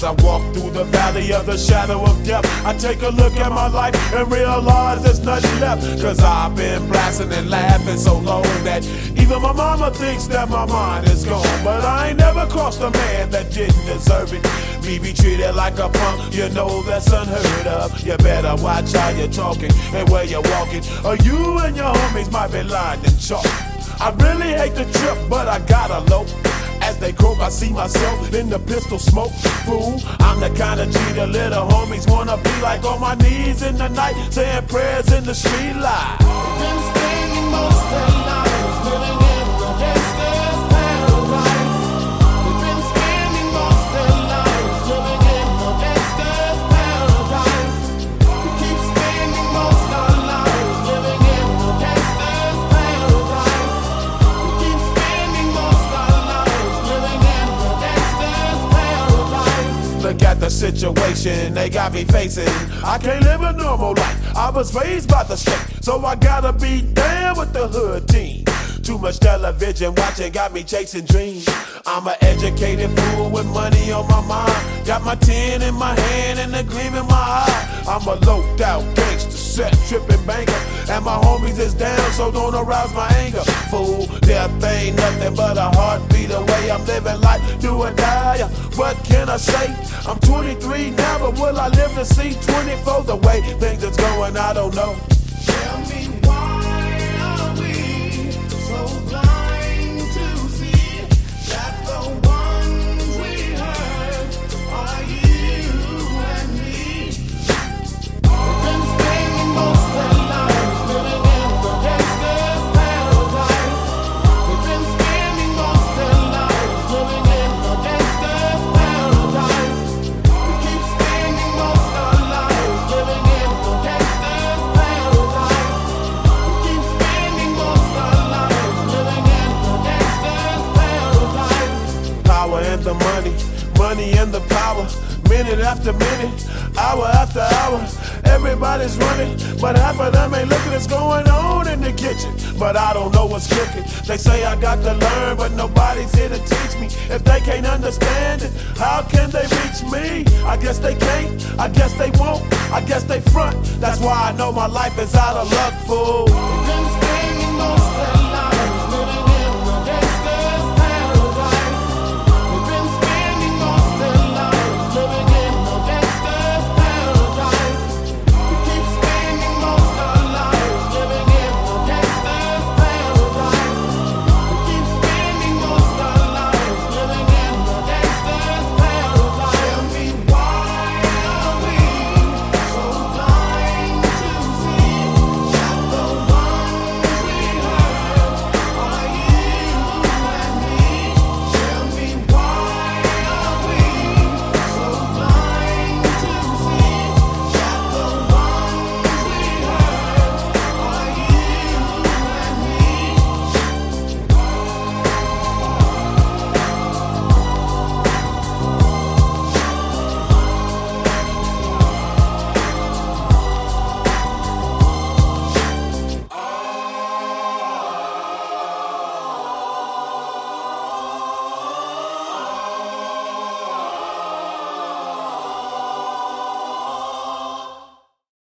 I walk through the valley of the shadow of death, I take a look at my life and realize there's nothing left. Cause I've been blasting and laughing so long that even my mama thinks that my mind is gone. But I ain't never crossed a man that didn't deserve it. Me be treated like a punk, you know that's unheard of. You better watch how you're talking and where you're walking, or you and your homies might be lined in chalk. I really hate the trip, but I gotta low. As they croak, I see myself in the pistol smoke. Fool, I'm the kind of G the little homies wanna be like, on my knees in the night, saying prayers in the street light. Been spending most of their lives living in the gangster's paradise. They've been spending most of their lives living in the gangster's paradise. We keep spending most of our lives living in the gangster's paradise. We keep spending most of our lives living in the gangster's paradise. Look at the situation they got me facing. I can't live a normal life. I was raised by the state, so I gotta be down with the hood team. Too much television watching got me chasing dreams. I'm an educated fool with money on my mind. Got my tin in my hand and a gleam in my eye. I'm a loped out gangster, set tripping banker, and my homies is down, so don't arouse my anger. Fool, death ain't nothing but a heartbeat away. I'm living life, do or die. What can I say? I'm 23 now, but will I live to see 24? The way things is going, I don't know. Tell me, why are we so blind to see that the ones we hurt are you and me? We've been spending most of our lives living in the gangster's paradise. We've been spending most of our lives living in the gangster's paradise. We keep spending most of our lives living in the gangster's paradise. We keep spending most of our lives living in the gangster's paradise. Power and the money, money and the power. Minute after minute, hour after hour, everybody's running, but half of them ain't looking what's going on in the kitchen. But I don't know what's cooking. They say I got to learn, but nobody's here to teach me. If they can't understand it, how can they reach me? I guess they can't, I guess they won't, I guess they front. That's why I know my life is out of luck, fool. We've been spending most of